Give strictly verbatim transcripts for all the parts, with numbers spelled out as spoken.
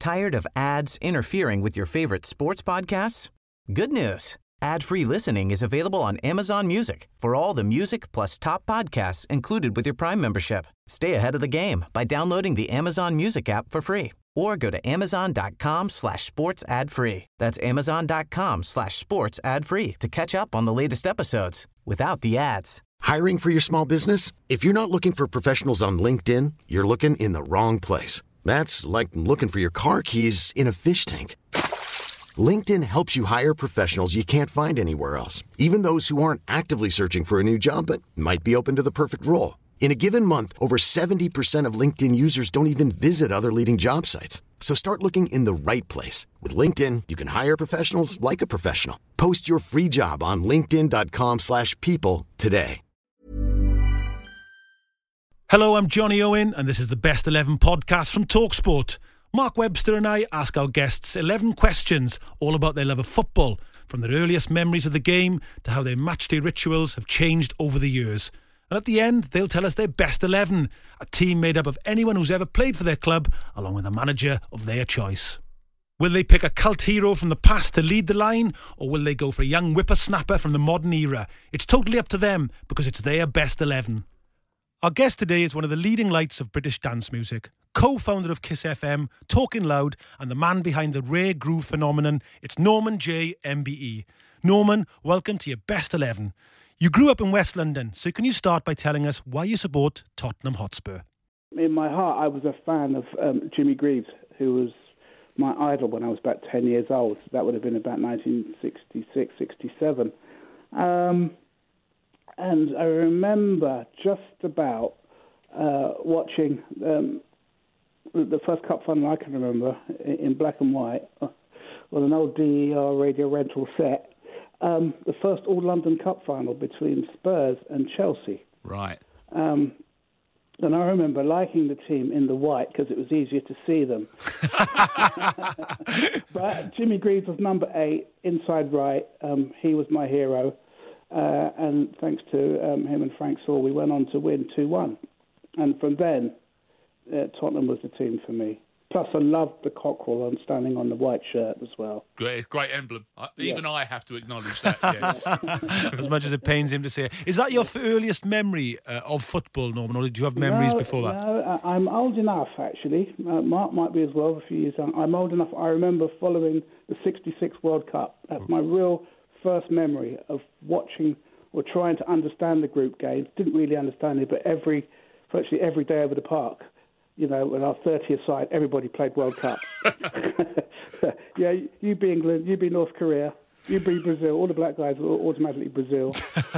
Tired of ads interfering with your favorite sports podcasts? Good news. Ad-free listening is available on Amazon Music for all the music plus top podcasts included with your Prime membership. Stay ahead of the game by downloading the Amazon Music app for free or go to amazon.com slash sports ad free. That's amazon.com slash sports ad free to catch up on the latest episodes without the ads. Hiring for your small business? If you're not looking for professionals on LinkedIn, you're looking in the wrong place. That's like looking for your car keys in a fish tank. LinkedIn helps you hire professionals you can't find anywhere else, even those who aren't actively searching for a new job but might be open to the perfect role. In a given month, over seventy percent of LinkedIn users don't even visit other leading job sites. So start looking in the right place. With LinkedIn, you can hire professionals like a professional. Post your free job on linkedin.com slash people today. Hello, I'm Johnny Owen, and this is the Best eleven podcast from TalkSport. Mark Webster and I ask our guests eleven questions all about their love of football, from their earliest memories of the game to how their matchday rituals have changed over the years. And at the end, they'll tell us their best eleven, a team made up of anyone who's ever played for their club, along with a manager of their choice. Will they pick a cult hero from the past to lead the line, or will they go for a young whippersnapper from the modern era? It's totally up to them, because it's their best eleven. Our guest today is one of the leading lights of British dance music, co-founder of Kiss F M, Talking Loud, and the man behind the rare groove phenomenon. It's Norman J, M B E. Norman, welcome to your best eleven. You grew up in West London, so can you start by telling us why you support Tottenham Hotspur? In my heart, I was a fan of um, Jimmy Greaves, who was my idol when I was about ten years old. That would have been about nineteen sixty-six, sixty-seven. Um, and I remember just about uh, watching um, the first cup final I can remember in black and white on an old D E R radio rental set. Um, the first All-London Cup final between Spurs and Chelsea. Right. Um, and I remember liking the team in the white because it was easier to see them. But Jimmy Greaves was number eight, inside right. Um, he was my hero. Uh, and thanks to um, him and Frank Saul, we went on to win two one. And from then, uh, Tottenham was the team for me. Plus, I loved the cockerel on standing on the white shirt as well. Great, great emblem. I, Yeah. Even I have to acknowledge that, yes. As much as it pains him to say it. Is that your f- earliest memory uh, of football, Norman, or did you have memories no, before that? No, I- I'm old enough, actually. Uh, Mark might be as well, a few years young. I'm old enough. I remember following the sixty-six World Cup. That's my real first memory of watching or trying to understand the group games. Didn't really understand it, but every, virtually every day over the park, you know, in our thirtieth side, everybody played World Cup. Yeah, you be England, you be North Korea, you be Brazil. All the black guys were automatically Brazil.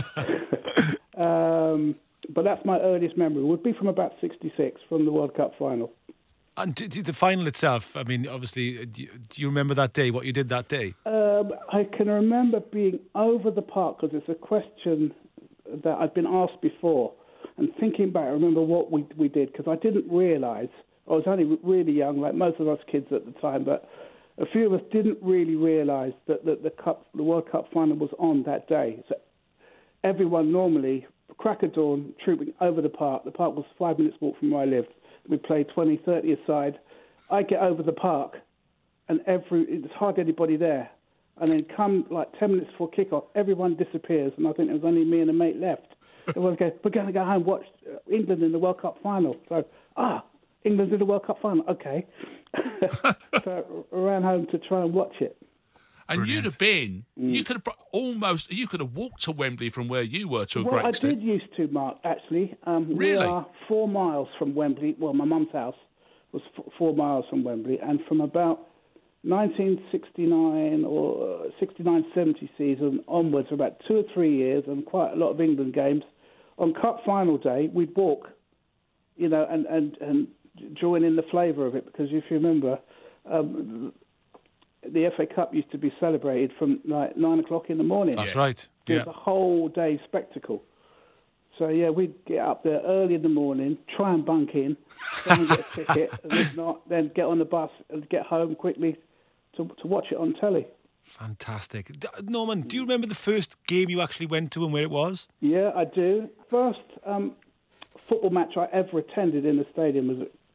um, but that's my earliest memory. It would be from about sixty-six, from the World Cup final. And to, to the final itself, I mean, obviously, do you, do you remember that day, what you did that day? Um, I can remember being over the park, because it's a question that I've been asked before. And thinking back, I remember what we we did, because I didn't realise, I was only really young, like most of us kids at the time, but a few of us didn't really realise that, that the cup, the World Cup final was on that day. So everyone normally, crack of dawn, trooping over the park. The park was five minutes walk from where I lived. We played twenty, thirty aside. I get over the park, and every there's hardly anybody there. And then come like ten minutes before kickoff, everyone disappears, and I think there was only me and a mate left. Everyone goes, we're going to go home and watch England in the World Cup final. So, ah, England's in the World Cup final. Okay. So I ran home to try and watch it. And Brilliant. you'd have been, mm. you could have almost, you could have walked to Wembley from where you were to a well, great I extent. did used to, Mark, actually. Um, Really? We are four miles from Wembley. Well, my mum's house was f- four miles from Wembley. And from about nineteen sixty-nine or sixty-nine seventy season onwards, for about two or three years, and quite a lot of England games, on Cup final day, we'd walk, you know, and, and, and join in the flavour of it. Because if you remember, um, the F A Cup used to be celebrated from like nine o'clock in the morning. That's Yes. right. It Yeah. was a whole day spectacle. So, yeah, we'd get up there early in the morning, try and bunk in, try and get a ticket, and if not, then get on the bus and get home quickly to to watch it on telly. Fantastic. D- Norman, do you remember the first game you actually went to and where it was? Yeah, I do. First um, football match I ever attended in the stadium was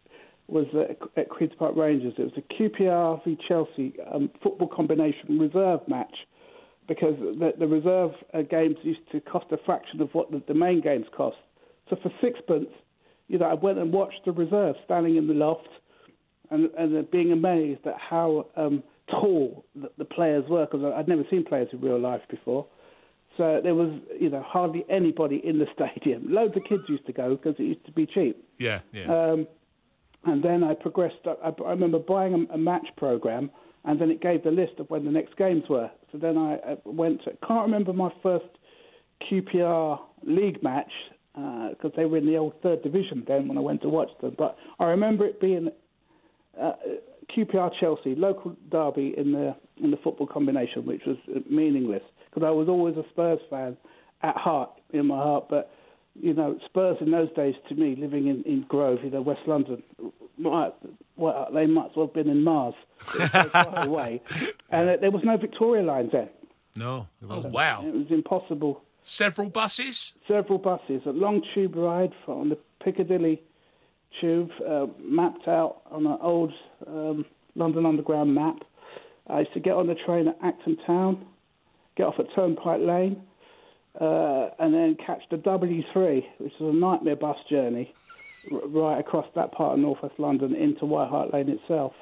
was at, at Queen's Park Rangers. It was a Q P R v Chelsea um, football combination reserve match, because the, the reserve uh, games used to cost a fraction of what the, the main games cost. So for sixpence, you know, I went and watched the reserve standing in the loft, and, and being amazed at how um, tall the, the players were, because I'd never seen players in real life before. So there was, you know, hardly anybody in the stadium. Loads of kids used to go because it used to be cheap. Yeah, yeah. Um, and then I progressed. I, I remember buying a, a match program, and then it gave the list of when the next games were. So then I, I went to, can't remember my first Q P R league match, because uh, they were in the old third division then when I went to watch them. But I remember it being uh, Q P R Chelsea, local derby in the in the football combination, which was meaningless, because I was always a Spurs fan at heart, in my heart. But, you know, Spurs in those days, to me, living in, in Grove, you know, West London, might, well, they might as well have been in Mars. It was so far away. And uh, there was no Victoria lines then. No, it Oh, wasn't. wow. It was impossible. Several buses? Several buses, a long tube ride on the Piccadilly tube, uh, mapped out on an old um, London Underground map. I used to get on the train at Acton Town, get off at Turnpike Lane, uh, and then catch the W three, which was a nightmare bus journey, r- right across that part of North West London into White Hart Lane itself.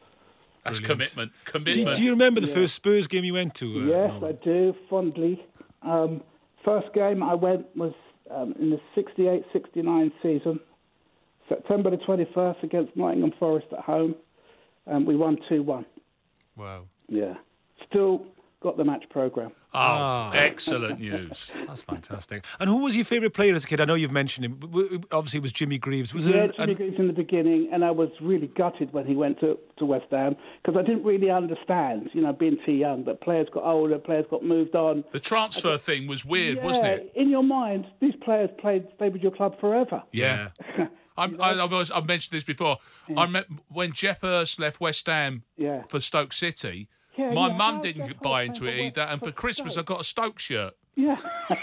That's Brilliant. commitment. Do, Commitment. do you remember the first Spurs game you went to? Uh, Yes, Norman? I do, fondly. Um, first game I went was um, in the sixty-eight sixty-nine season, September the twenty-first against Nottingham Forest at home, and we won two one. Wow. Yeah. Still got the match programme. Oh, Ah. excellent news. That's fantastic. And who was your favourite player as a kid? I know you've mentioned him. W- w- Obviously, it was Jimmy Greaves. Was Yeah, it? Jimmy an- Greaves in the beginning, and I was really gutted when he went to, to West Ham, because I didn't really understand, you know, being too young, that players got older, players got moved on. The transfer thing was weird, yeah, wasn't it? In your mind, these players played, stayed with your club forever. Yeah. I'm, I, I've, always, I've mentioned this before. I remember when Jeff Hurst left West Ham Yeah. for Stoke City, Yeah, my yeah, mum how didn't Jeff buy Hurst into it came either, and for for Christmas I Stoke? got a Stoke shirt. Yeah.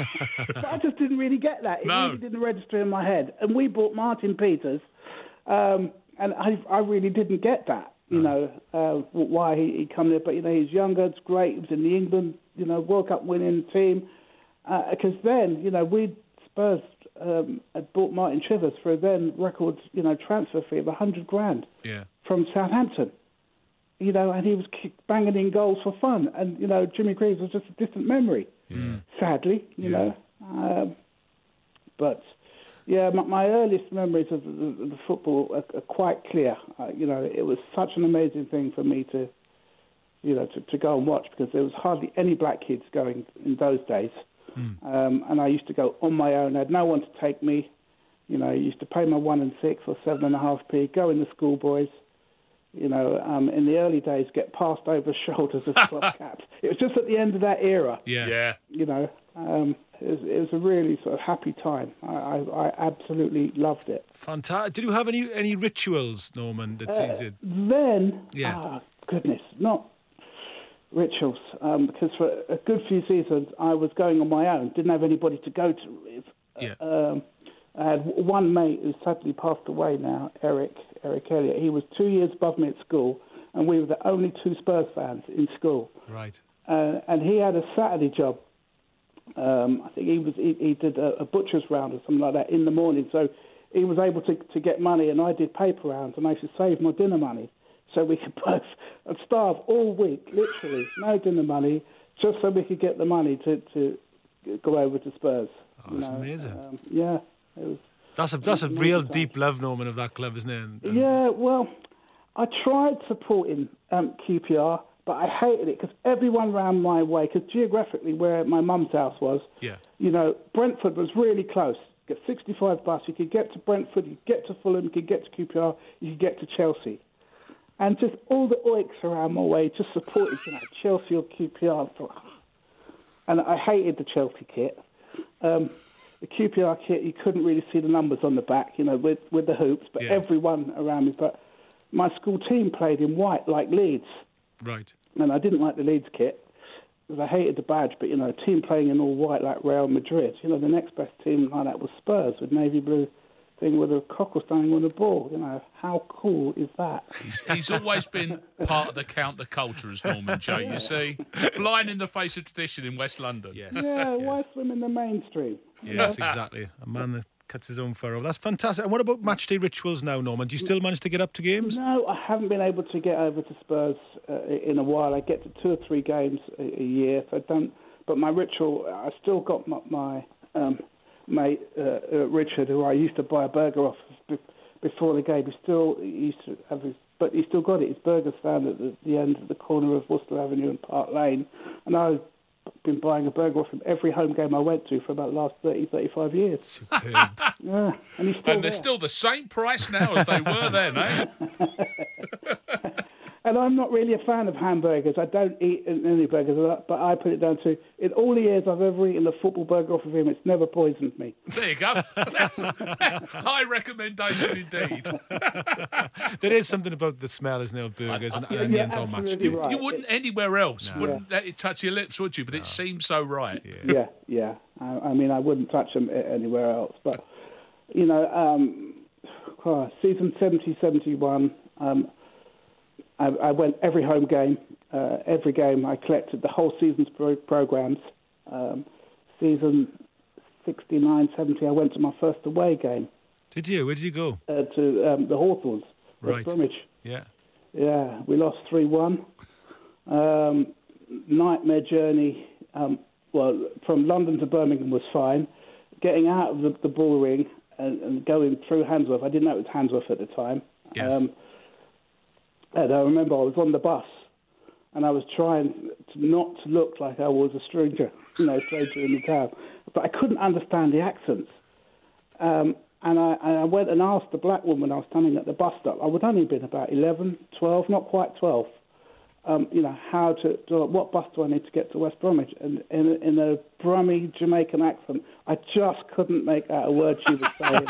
But I just didn't really get that. It No. really didn't register in my head. And we bought Martin Peters, um, and I, I really didn't get that, you know, uh, why he, he come there. But, you know, he's younger, it's great. He was in the England, you know, World Cup winning team. Because uh, then, you know, we Spurs um, had bought Martin Chivers for a then record, you know, transfer fee of a hundred grand Yeah. from Southampton. You know, and he was kick, banging in goals for fun. And, you know, Jimmy Greaves was just a distant memory, sadly, you Yeah. know. Um, but, yeah, my, my earliest memories of the, the, the football are, are quite clear. Uh, you know, it was such an amazing thing for me to, you know, to, to go and watch, because there was hardly any black kids going in those days. Um, and I used to go on my own. I had no one to take me. You know, I used to pay my one and six or seven and a half p, go in the schoolboys. You know, um, in the early days, get passed over shoulders as cloth caps. It was just at the end of that era. Yeah. Yeah. You know, um, it, was, it was a really sort of happy time. I, I, I absolutely loved it. Fantastic. Did you have any any rituals, Norman, that you did? Then, Yeah. ah, goodness, not rituals, um, because for a good few seasons I was going on my own, didn't have anybody to go to with. Yeah. Um, I had one mate who sadly passed away now, Eric, Eric Elliott. He was two years above me at school, and we were the only two Spurs fans in school. Right. Uh, and he had a Saturday job. Um, I think he was he, he did a, a butcher's round or something like that in the morning. So he was able to, to get money, and I did paper rounds, and I used to save my dinner money so we could both starve all week, literally, no dinner money, just so we could get the money to, to go over to Spurs. Oh, that's amazing. Um, yeah, it was. That's a that's a amazing real times. deep love, Norman, of that club, isn't it? And- and- Yeah, well, I tried supporting um, Q P R, but I hated it because everyone ran my way, because geographically where my mum's house was, Yeah. you know, Brentford was really close. Get sixty-five bus, you could get to Brentford, you could get to Fulham, you could get to Q P R, you could get to Chelsea. And just all the oiks around my way just supported, you know, Chelsea or Q P R. And I hated the Chelsea kit. Um, the Q P R kit, you couldn't really see the numbers on the back, you know, with, with the hoops, but Yeah. everyone around me. But my school team played in white like Leeds, Right. and I didn't like the Leeds kit because I hated the badge, but, you know, a team playing in all white like Real Madrid, you know, the next best team like that was Spurs with navy blue thing with a cockle standing on the ball. You know, how cool is that? He's, he's always been part of the counterculture, as Norman J. You see, flying in the face of tradition in West London. Yes. Yeah, yes. why swim in the mainstream? Yes, exactly. A man that cuts his own furrow. That's fantastic. And what about match day rituals now, Norman? Do you still manage to get up to games? No, I haven't been able to get over to Spurs uh, in a while. I get to two or three games a, a year, so I don't. But my ritual, I still got my, my um, mate uh, uh, Richard, who I used to buy a burger off be- before the game. He still he used to have his, but he still got it. His burger stand at the, the end of the corner of Worcester Avenue and Park Lane, and I've been buying a burger off him every home game I went to for about the last thirty, thirty-five years. Superb. Yeah, and he's still And they're there. still the same price now as they were then, eh? And I'm not really a fan of hamburgers. I don't eat any burgers, but I put it down to, in all the years I've ever eaten a football burger off of him, it's never poisoned me. There you go. That's, that's high recommendation indeed. There is something about the smell, isn't there, of burgers and, and Yeah, onions yeah, all matched. absolutely You, right. you wouldn't anywhere else. No. Wouldn't let it touch your lips, would you? But it seems so right. Yeah, yeah. I, I mean, I wouldn't touch them a- anywhere else. But, you know, um, oh, season seventy seventy-one, um, I, I went every home game. Uh, every game I collected the whole season's pro- programmes. Um, season sixty-nine seventy, I went to my first away game Did you? Where did you go? uh, to um, the Hawthorns, Right. West Bromwich. Yeah. Yeah, we lost three one. Um, nightmare journey. Um, well, from London to Birmingham was fine. Getting out of the, the bull ring and, and going through Handsworth, I didn't know it was Handsworth at the time. Yes. Um, and I remember I was on the bus and I was trying to not to look like I was a stranger, you know, stranger in the town. But I couldn't understand the accents. Um, and I, I went and asked the black woman I was standing at the bus stop. I would only been about eleven, twelve, not quite twelve. Um, you know, how to, to, what bus do I need to get to West Bromwich? And in, in a Brummy Jamaican accent, I just couldn't make out a word she was saying.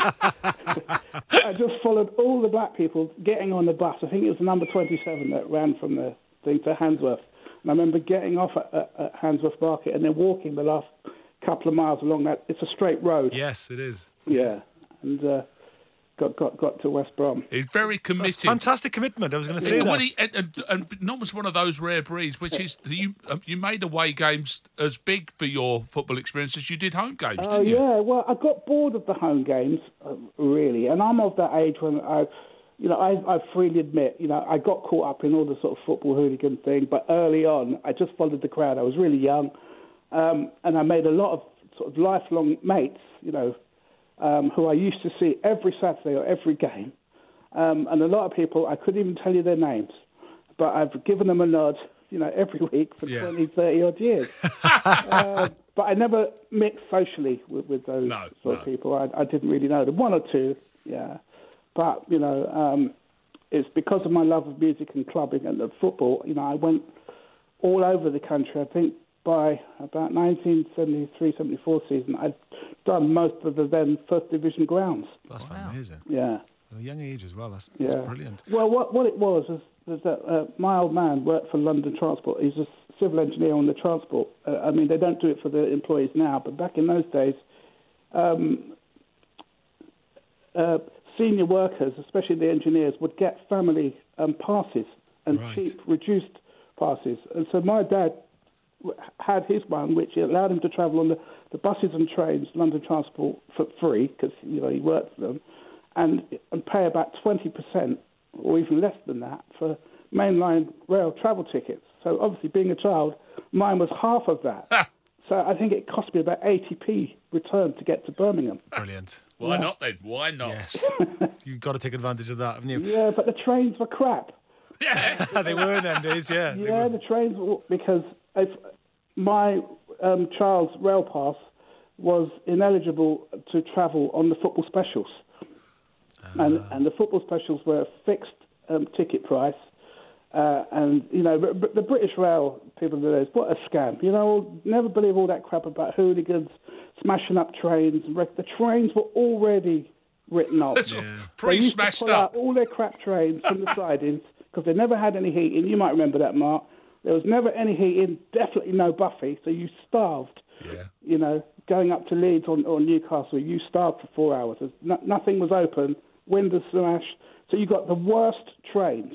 I just followed all the black people getting on the bus. I think it was number twenty-seven that ran from the thing to Handsworth. And I remember getting off at, at, at Handsworth Market and then walking the last couple of miles along that. It's a straight road. Yes, it is. Yeah. And uh, got, got, got to West Brom. He's very committed. That's fantastic commitment. I was going to say Yeah, that. well, he, and, and, and Norman's one of those rare breeds, which is that you um, you made away games as big for your football experience as you did home games, Oh, didn't you? yeah. Well, I got bored of the home games, uh, really. And I'm of that age when I, you know, I, I freely admit, you know, I got caught up in all the sort of football hooligan thing. But early on, I just followed the crowd. I was really young. Um, and I made a lot of sort of lifelong mates, you know, um, who I used to see every Saturday or every game. Um, and a lot of people, I couldn't even tell you their names. But I've given them a nod, you know, every week for Yeah. twenty, thirty odd years. uh, but I never mixed socially with, with those No, sort no. of people. I, I didn't really know them. One or two, yeah. But, you know, um, it's because of my love of music and clubbing and the football, you know, I went all over the country. I think by about nineteen seventy-three seventy-four season, I'd done most of the then First Division grounds. That's amazing. Yeah. At a young age as well. That's, Yeah. that's brilliant. Well, what what it was was, was that uh, my old man worked for London Transport. He's a civil engineer on the transport. Uh, I mean, they don't do it for the employees now, but back in those days, um, uh, senior workers, especially the engineers, would get family um, passes and Right. cheap, reduced passes. And so my dad w- had his one, which allowed him to travel on the, the buses and trains, London Transport, for free, because, you know, he worked for them, and, and pay about twenty percent or even less than that for mainline rail travel tickets. So obviously, being a child, mine was half of that. So I think it cost me about eighty p return to get to Birmingham. Brilliant. Why not then? Why not? Yes. You've got to take advantage of that, haven't you? Yeah, but the trains were crap. Yeah. They were in them days, yeah. They Yeah, were. the trains were, because if my um, child's rail pass was ineligible to travel on the football specials. And, and the football specials were a fixed um, ticket price. Uh, and, you know, but, but the British Rail people do this, what a scam. You know, never believe all that crap about hooligans smashing up trains. The trains were already written off. That's Yeah. They used to pre-smashed pull up. out all their crap trains from the sidings because they never had any heating. You might remember that, Mark. There was never any heating, definitely no Buffy, so you starved Yeah. You know, going up to Leeds or, or Newcastle, you starved for four hours. No, nothing was open, windows smashed. So you got the worst trains.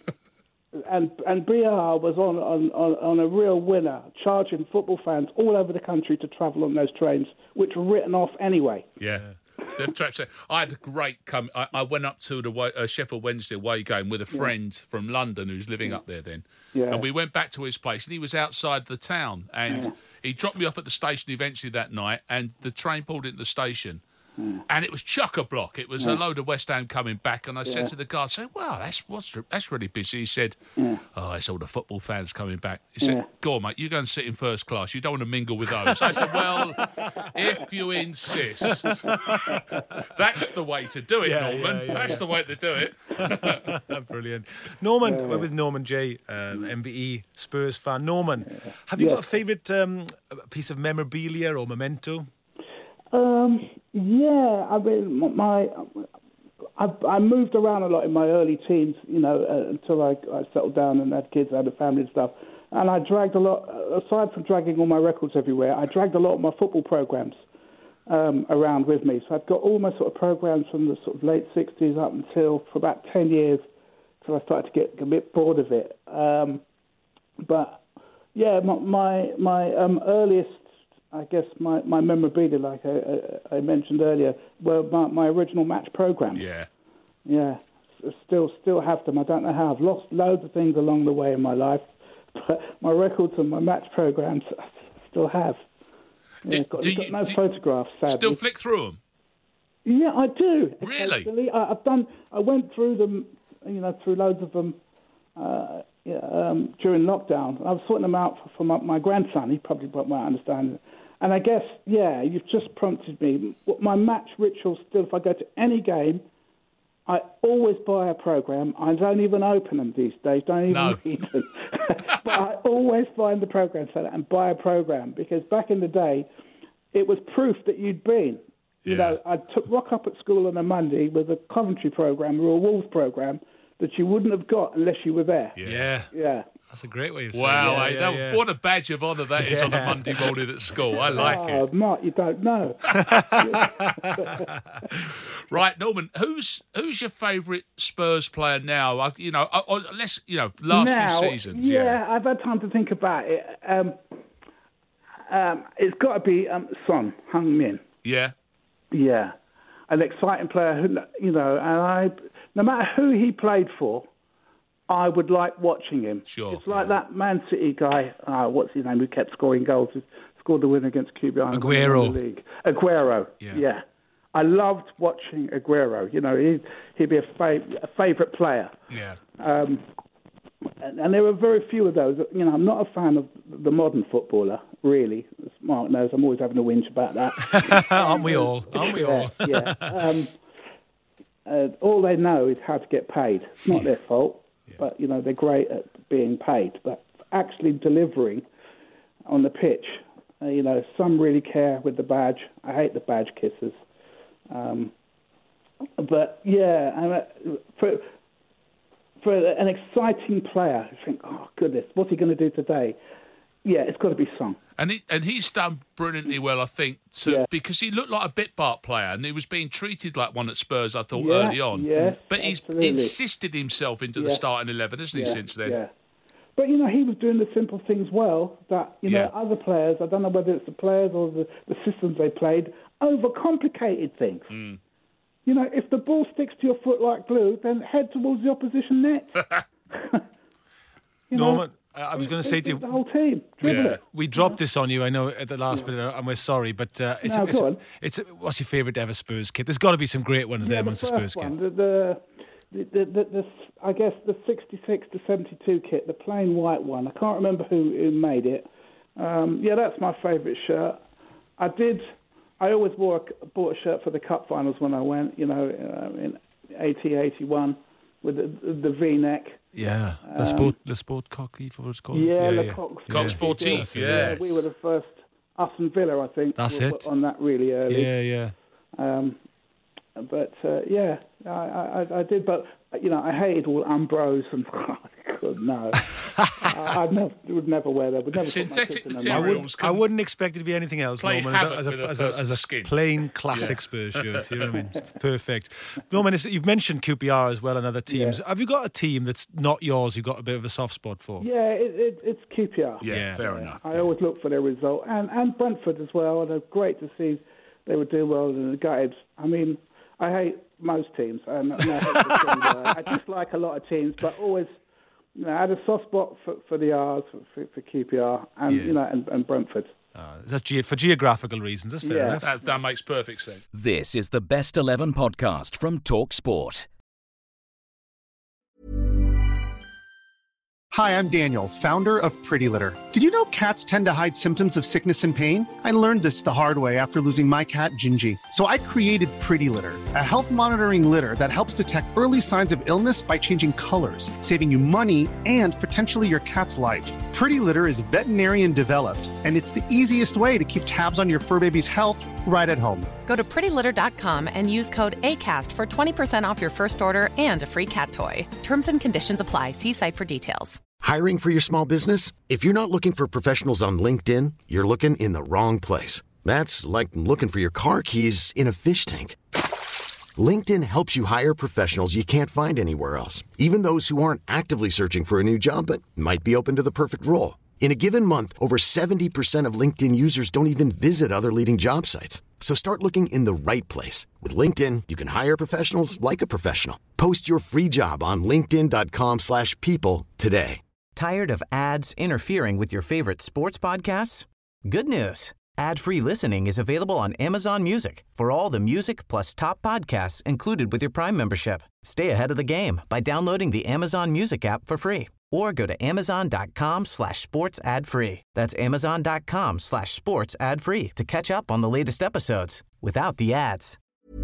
and and B R was on, on, on, on a real winner, charging football fans all over the country to travel on those trains, which were written off anyway. Yeah. The traps. I had a great come. I, I went up to the uh, Sheffield Wednesday away game with a friend yeah. from London who's living yeah. up there then. Yeah. And we went back to his place and he was outside the town and yeah. he dropped me off at the station eventually that night and the train pulled into the station. Mm. And it was chock-a-block. It was yeah. a load of West Ham coming back. And I yeah. said to the guard, "Say, wow, that's what's that's really busy." He said, yeah. "Oh, it's all the football fans coming back." He said, yeah. "Go on, mate, you go and sit in first class. You don't want to mingle with those." I said, "Well, if you insist, that's the way to do it, yeah, Norman. Yeah, yeah, that's yeah. the way to do it." Brilliant, Norman. Yeah. We're with Norman J, um, M V E Spurs fan. Norman, yeah. have you yeah. got a favourite um, piece of memorabilia or memento? Um, yeah, I mean, my, I, I moved around a lot in my early teens, you know, uh, until I, I settled down and had kids, had a family and stuff. And I dragged a lot, aside from dragging all my records everywhere, I dragged a lot of my football programs um, around with me. So I've got all my sort of programs from the sort of late sixties up until for about ten years, till I started to get a bit bored of it. Um, but yeah, my my, my um, earliest. I guess my, my memorabilia, like I, I mentioned earlier, were my, my original match programs. Yeah. Yeah. Still still have them. I don't know how. I've lost loads of things along the way in my life, but my records and my match programs I still have. Yeah, do, got, do got you, no do photographs, sadly. Still flick through them? Yeah, I do. Really? I, I've done. I went through them, you know, through loads of them uh, yeah, um, during lockdown. I was sorting them out for, for my, my grandson. He probably might understand it. And I guess, yeah, you've just prompted me. My match ritual still, if I go to any game, I always buy a programme. I don't even open them these days, don't even no. read them. But I always find the programme seller and buy a programme, because back in the day, it was proof that you'd been. You yeah. know, I took rock up at school on a Monday with a Coventry programme or a Wolves programme that you wouldn't have got unless you were there. Yeah. Yeah. That's a great way of saying wow, it. Yeah, Wow, yeah, yeah. What a badge of honour that is yeah. on a Monday morning at school. I like oh, it. Mark, you don't know. Right, Norman, who's who's your favourite Spurs player now? I, you know, or less, you know, last now, few seasons. Yeah, yeah, I've had time to think about it. Um, um, it's got to be um, Son Heung-min. Yeah. Yeah, an exciting player. Who, you know, and I, no matter who he played for, I would like watching him. Sure. It's like yeah. that Man City guy, uh, what's his name, who kept scoring goals, who scored the win against Q B I. Aguero. In the league. Aguero, yeah. yeah. I loved watching Aguero. You know, he'd, he'd be a, fav- a favourite player. Yeah. Um, and, and there were very few of those. You know, I'm not a fan of the modern footballer, really. As Mark knows, I'm always having a whinge about that. Aren't we all? Aren't we all? yeah. Um, uh, all they know is how to get paid. It's not their fault. Yeah. But, you know, they're great at being paid. But actually delivering on the pitch, uh, you know, some really care with the badge. I hate the badge kissers. Um, but, yeah, I mean, for, for an exciting player, you think, oh, goodness, what's he going to do today? Yeah, it's got to be Son. And he, and he's done brilliantly well, I think, to, yeah. because he looked like a bit part player and he was being treated like one at Spurs, I thought, yeah, early on. Yes, but he's absolutely. insisted himself into yeah. the starting eleven, hasn't he, yeah, since then? Yeah. But, you know, he was doing the simple things well that, you know, yeah. other players, I don't know whether it's the players or the, the systems they played, overcomplicated things. Mm. You know, if the ball sticks to your foot like glue, then head towards the opposition net. you Norman, know, I was going to say to you, the whole team. We, it. we dropped this on you, I know, at the last yeah. minute, and we're sorry, but uh, it's, no, a, it's, go a, on. it's a, what's your favourite ever Spurs kit? There's got to be some great ones yeah, there the amongst the Spurs one, kits. The, the, the, the, the, the, I guess the sixty-six to seventy-two kit, the plain white one. I can't remember who, who made it. Um, yeah, that's my favourite shirt. I did. I always wore a, bought a shirt for the cup finals when I went. You know, uh, in eighty, eighty-one with the, the V-neck. Yeah, the um, sport, the sport cocky, what it's called. Yeah, yeah the yeah. cock, yeah. cock sportif. Yeah, yeah, we were the first. Us and Villa, I think. That's were it. On that really early. Yeah, yeah. Um, but uh, yeah, I, I, I did. But you know, I hated all Ambrose and God, no. I, I never, would never wear that. Would never Synthetic put my materials. I, would, I wouldn't expect it to be anything else, Play Norman, havoc as a, with a as a, as a, as a skin. plain classic Yeah. Spurs shirt. You know what I mean? It's perfect. Norman, it's- you've mentioned Q P R as well and other teams. Yeah. Have you got a team that's not yours you've got a bit of a soft spot for? Yeah, it, it, it's Q P R. Yeah, Yeah. fair enough. I always look for their result. And, and Brentford as well. And it's great to see they would do well in the games. I mean, I hate most teams. And, and I, hate the teams. Uh, I dislike a lot of teams, but always, you know, I had a soft spot for, for the R's, for, for Q P R, and, Yeah. you know, and, and Brentford. Uh, that's ge- for geographical reasons. That's fair Yeah. enough. That, that makes perfect sense. This is the Best eleven podcast from Talk Sport. Hi, I'm Daniel, founder of Pretty Litter. Did you know cats tend to hide symptoms of sickness and pain? I learned this the hard way after losing my cat, Gingy. So I created Pretty Litter, a health monitoring litter that helps detect early signs of illness by changing colors, saving you money and potentially your cat's life. Pretty Litter is veterinarian developed, and it's the easiest way to keep tabs on your fur baby's health right at home. Go to pretty litter dot com and use code ACAST for twenty percent off your first order and a free cat toy. Terms and conditions apply. See site for details. Hiring for your small business? If you're not looking for professionals on LinkedIn, you're looking in the wrong place. That's like looking for your car keys in a fish tank. LinkedIn helps you hire professionals you can't find anywhere else, even those who aren't actively searching for a new job but might be open to the perfect role. In a given month, over seventy percent of LinkedIn users don't even visit other leading job sites. So start looking in the right place. With LinkedIn, you can hire professionals like a professional. Post your free job on linkedin dot com slash people today. Tired of ads interfering with your favorite sports podcasts? Good news. Ad-free listening is available on Amazon Music for all the music plus top podcasts included with your Prime membership. Stay ahead of the game by downloading the Amazon Music app for free or go to amazon.com slash sports ad free. That's amazon.com slash sports ad free to catch up on the latest episodes without the ads.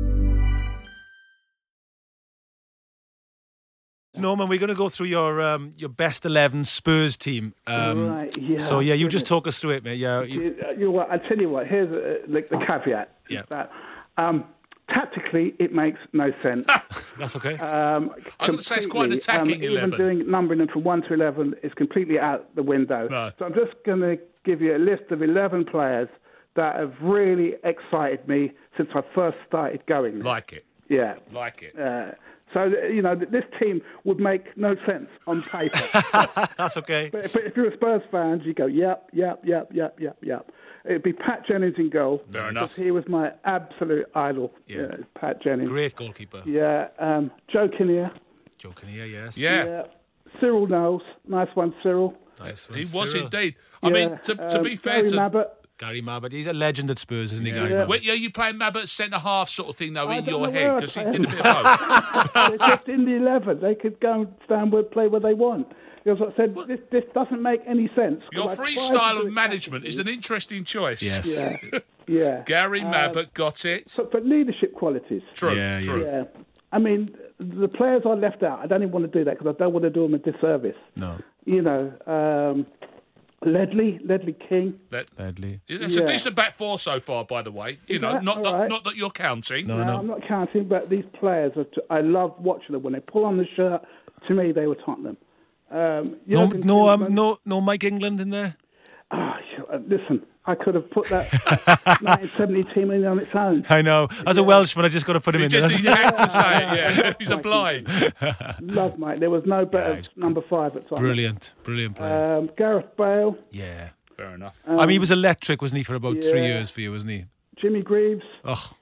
Norman, we're going to go through your um, your best eleven Spurs team. Um, Right, yeah. So, yeah, you just talk us through it, mate. Yeah, you, You, you know what, I'll tell you what, here's uh, the, the caveat. Yeah. Is that, um, tactically, it makes no sense. that's okay. Um, I'm going to say it's quite an completely, attacking um, eleven. Even doing numbering them from one to eleven is completely out the window. No. So I'm just going to give you a list of eleven players that have really excited me since I first started going. Like it. Yeah. Like it. Uh, so, you know, this team would make no sense on paper. That's okay. But, but if you're a Spurs fan, you go, yep, yep, yep, yep, yep, yep. It'd be Pat Jennings in goal. Fair because enough. He was my absolute idol, Yeah. uh, Pat Jennings. Great goalkeeper. Yeah. Um, Joe Kinnear. Joking here, yes. Yeah. Yeah. Cyril Knowles. Nice one, Cyril. Nice one, He was Cyril. indeed. I Yeah, mean, to, to um, be fair Gary to... Mabbott. Gary Mabbott. He's a legend at Spurs, isn't he, Yeah. Gary Yeah. Mabbott? Wait, are you playing Mabbott centre-half sort of thing, though, I in don't your know head? where I Because he play did a him. bit of both. They're just in the eleven. They could go and stand where, play where they want. Because I said, this, this doesn't make any sense. Your I free tried style to do of it management is an tactically. interesting choice. Yes. Yeah, yeah. Gary Um, Mabbott got it. But, but leadership qualities. True, Yeah, yeah. true. Yeah. I mean, the players I left out, I don't even want to do that because I don't want to do them a disservice. No. You know, um, Ledley, Ledley King. That, Badly. that's Yeah. a decent back four so far, by the way. You know, Yeah, not all that, right. not that you're counting. No, No, no. I'm not counting, but these players, are t- I love watching them. When they pull on the shirt, to me, they were Tottenham. Um, No, Jurgen no, um, Klinsmann- no, no Mike England in there? Ah, uh, listen, I could have put that nineteen seventy team in on its own. I know. As a Welshman, I just got to put him He in there. just he had to say it, yeah. He's obliged. Love, mate. There was no better he's number five at Tottenham. Brilliant. Brilliant player. Um, Gareth Bale, yeah. Fair enough. I mean, he was electric, wasn't he, for about three yeah. years for you, wasn't he? Jimmy Greaves, Oh,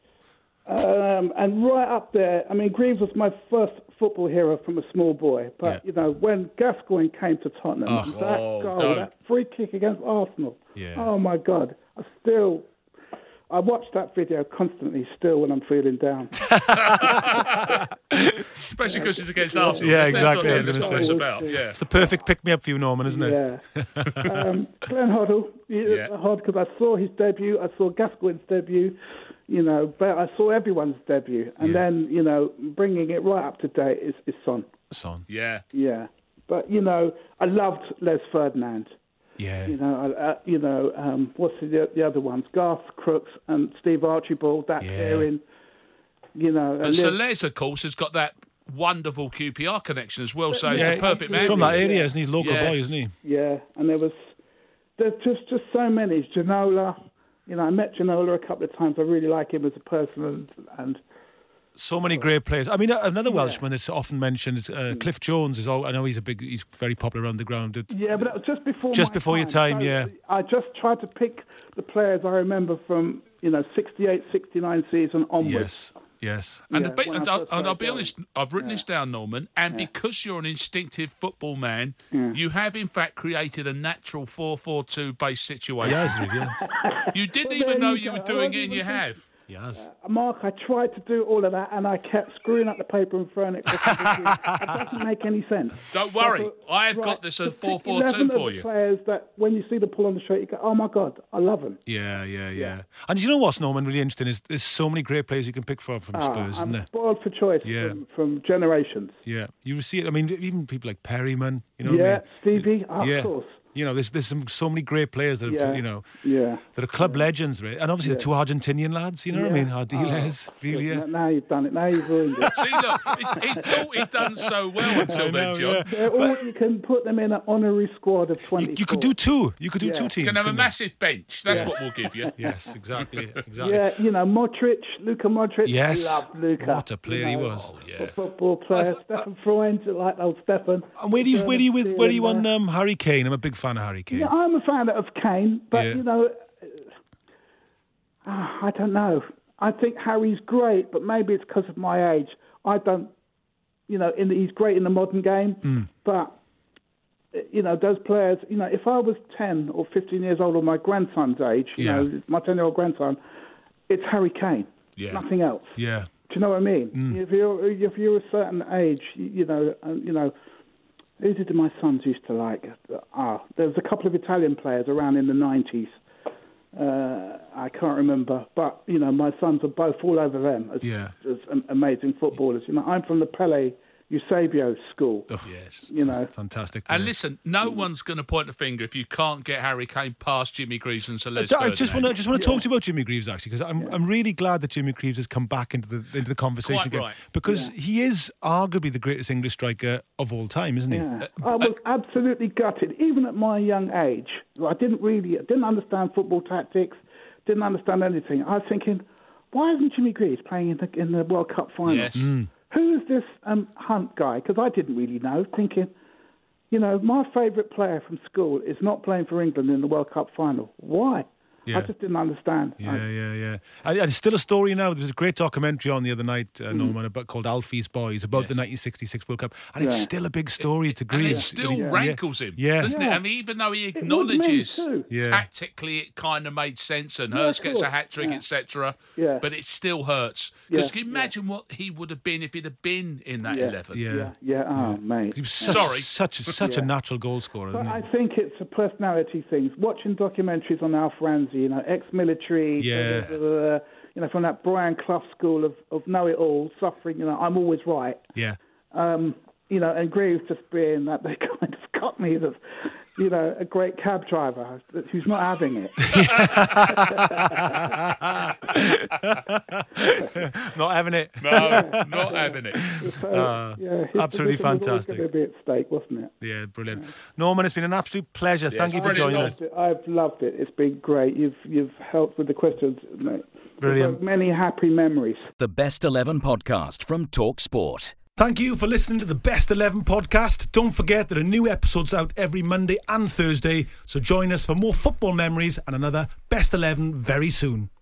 um, and right up there. I mean, Greaves was my first football hero from a small boy. But, Yeah. you know, when Gascoigne came to Tottenham, Oh. that Oh, goal, don't. that free kick against Arsenal. Yeah. Oh, my God. I still... I watch that video constantly still when I'm feeling down. Especially because it's against Arsenal. Yeah, That's- exactly, I was That's not, gonna that's say. what it's about. Yeah. it's the perfect pick-me-up for you, Norman, isn't it? Yeah. um, Glenn Hoddle, Yeah. yeah. Hod, because I saw his debut, I saw Gascoigne's debut, you know, but I saw everyone's debut. And Yeah. then, you know, bringing it right up to date is, is Son. Son. Yeah. Yeah. But, you know, I loved Les Ferdinand. Yeah. You know, I, I, you know, um, what's the, the other ones? Garth Crooks and Steve Archibald, that Yeah. pairing. You know, But and Liv- Celeste, of course, has got that wonderful Q P R connection as well, so he's yeah, the perfect he's man. from that area, isn't he? Local yes. boy, isn't he? Yeah, and there was there's just just so many. Ginola, you know, I met Ginola a couple of times. I really like him as a person, and, and so many great players. I mean, another Welshman that's often mentioned is uh, Cliff Jones. Is all, I know he's a big, he's very popular underground. It, yeah, but that was just before just my before time. your time. So yeah, I just tried to pick the players I remember from you know sixty-eight, sixty-nine season onwards. Yes. Yes, and, yeah, the, and, I'll, and I'll be going. honest, I've written yeah. this down, Norman, and yeah. because you're an instinctive football man, yeah. you have in fact created a natural four four two base situation. Yes, yeah. You didn't well, even know you you go. were doing I it, and you have. Yes. Uh, Mark, I tried to do all of that, and I kept screwing up the paper and throwing it. It doesn't make any sense. Don't worry, so I have right, got this at four four four two for you. Players that when you see the pull on the shirt, you go, "Oh my God, I love them." Yeah, yeah, yeah. yeah. And you know what's, Norman, really interesting is there's so many great players you can pick from from ah, Spurs, I'm isn't there? spoiled for choice Yeah. from, from generations. Yeah, you see it. I mean, even people like Perryman, you know. Yeah, what I mean? Stevie, oh, yeah. of course. You know, there's there's some so many great players that Yeah. have, you know, Yeah. that are club legends, right? And obviously Yeah. the two Argentinian lads, you know what I Yeah. mean? Ardiles, Oh, Villa. Now you've done it. Now you've ruined it. See, look, he, he thought he'd done so well until I know, then, John. yeah. They're all, you can put them in an honorary squad of twenty. You, you could do two. You could do Yeah. two teams. You can have a couldn't massive bench. That's Yes. what we'll give you. you? Yes, exactly, exactly. Yeah, you know, Modric, Luka Modric. Yes. I love Luka. What a player he you know, was. Oh, yeah. A football player. Stefan Freund, like old Stefan. And where do you where do you with where do you on uh, um, Harry Kane? I'm a big fan of Harry Kane. Yeah, I'm a fan of Kane, but Yeah. you know, uh, I don't know. I think Harry's great, but maybe it's because of my age. I don't, you know, in the, he's great in the modern game, Mm. but you know, those players. You know, if I was ten or fifteen years old, or my grandson's age, you Yeah. know, my ten-year-old grandson, it's Harry Kane, Yeah. nothing else. Yeah. Do you know what I mean? Mm. If you're if you're a certain age, you, you know, and, you know. Who did my sons used to like? Ah, there was a couple of Italian players around in the nineties. Uh, I can't remember, but you know, my sons are both all over them as, Yeah. as amazing footballers. You know, I'm from the Pele Eusebio school. Oh, Yes. You know, Fantastic. And players. listen, no one's going to point a finger if you can't get Harry Kane past Jimmy Greaves and Sir Les I I just want to Ferdinand. just want to talk to you about Jimmy Greaves actually, because I'm I'm really glad that Jimmy Greaves has come back into the into the conversation Quite again, right. because he is arguably the greatest English striker of all time, isn't he? yeah. I was absolutely gutted, even at my young age. I didn't really, I didn't understand football tactics, didn't understand anything. I was thinking, why isn't Jimmy Greaves playing in the in the World Cup final? Yes. Mm. Who is this um, Hunt guy? Because I didn't really know. Thinking, you know, my favourite player from school is not playing for England in the World Cup final. Why? Yeah. I just didn't understand. Yeah, I, yeah, yeah. And and it's still a story now. There was a great documentary on the other night, Mm. uh, Norman, about called Alfie's Boys, about Yes. the nineteen sixty-six World Cup, and it's Yeah. still a big story to And it Greaves. still Yeah. rankles him, Yeah. doesn't it? Yeah. And even though he would me acknowledges too. Yeah. tactically it kind of made sense and Yeah, Hurst of gets a course. hat trick, Yeah. et cetera, Yeah. but it still hurts. Because Yeah. can you imagine what he would have been if he'd have been in that Yeah. eleven? Yeah. yeah, yeah, oh, mate. He was such, Sorry. such, such a Yeah. natural goal scorer, But isn't I he? think it's a personality thing. Watching documentaries on Alf Ramsey, you know, ex-military, Yeah. blah, blah, blah, blah, you know, from that Brian Clough school of, of know-it-all, suffering, you know, I'm always right. Yeah. Um, you know, and Greaves just being that they kind of got me as, you know, a great cab driver who's not having it. Not having it. No, not having it. So, Uh, yeah, his absolutely position was always fantastic. going to be at stake, wasn't it? Yeah, brilliant. Norman, it's been an absolute pleasure. Thank you for brilliant, joining Norman. us. I've loved it. It's been great. You've you've helped with the questions, mate. Brilliant. Many happy memories. The Best eleven podcast from Talk Sport. Thank you for listening to the Best eleven podcast. Don't forget there are new episodes out every Monday and Thursday, so join us for more football memories and another Best eleven very soon.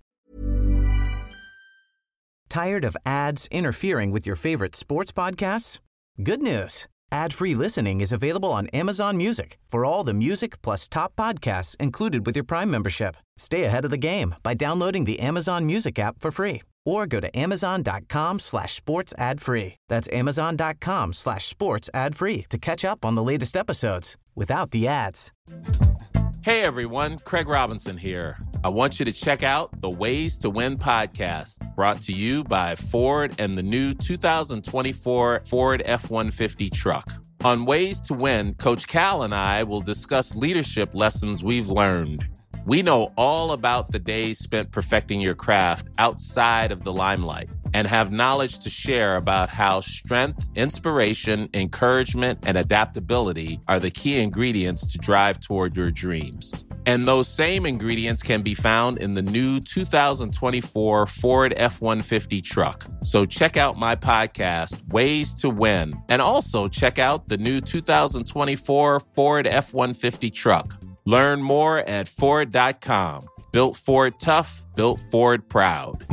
Tired of ads interfering with your favorite sports podcasts? Good news. Ad-free listening is available on Amazon Music for all the music plus top podcasts included with your Prime membership. Stay ahead of the game by downloading the Amazon Music app for free or go to amazon.com slash sports ad free. That's amazon.com slash sports ad free to catch up on the latest episodes without the ads. Hey everyone, Craig Robinson here. I want you to check out the Ways to Win podcast, brought to you by Ford and the new two thousand twenty-four Ford F one fifty truck. On Ways to Win, Coach Cal and I will discuss leadership lessons we've learned. We know all about the days spent perfecting your craft outside of the limelight. and have knowledge to share about how strength, inspiration, encouragement, and adaptability are the key ingredients to drive toward your dreams. And those same ingredients can be found in the new two thousand twenty-four Ford F one fifty truck. So check out my podcast, Ways to Win, and also check out the new two thousand twenty-four Ford F one fifty truck. Learn more at Ford dot com. Built Ford tough, built Ford proud.